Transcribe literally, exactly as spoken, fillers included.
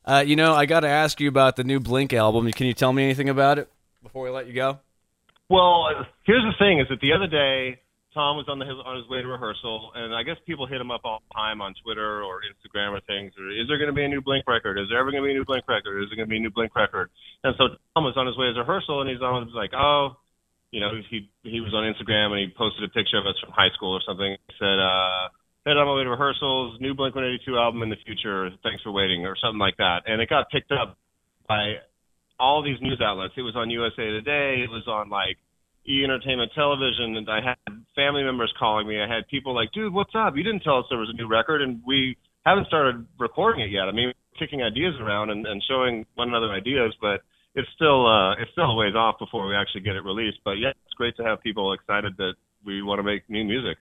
Uh, you know, I got to ask you about the new Blink album. Can you tell me anything about it before we let you go? Well, here's the thing: is that the other day Tom was on the on his way to rehearsal, and I guess people hit him up all the time on Twitter or Instagram or things. Or, is there going to be a new Blink record? Is there ever going to be a new Blink record? Is there going to be a new Blink record? And so Tom was on his way to rehearsal, and he's on was like, oh, you know, he he was on Instagram and he posted a picture of us from high school or something. He said, uh, head on my way to rehearsals, new Blink one eighty-two album in the future. Thanks for waiting, or something like that. And it got picked up by all these news outlets. It was on U S A Today. It was on like E! Entertainment Television, and I had family members calling me. I had people like, dude, what's up? You didn't tell us there was a new record, and we haven't started recording it yet. I mean, we're kicking ideas around and, and showing one another ideas, but it's still uh, it's still a ways off before we actually get it released. But yeah, it's great to have people excited that we want to make new music.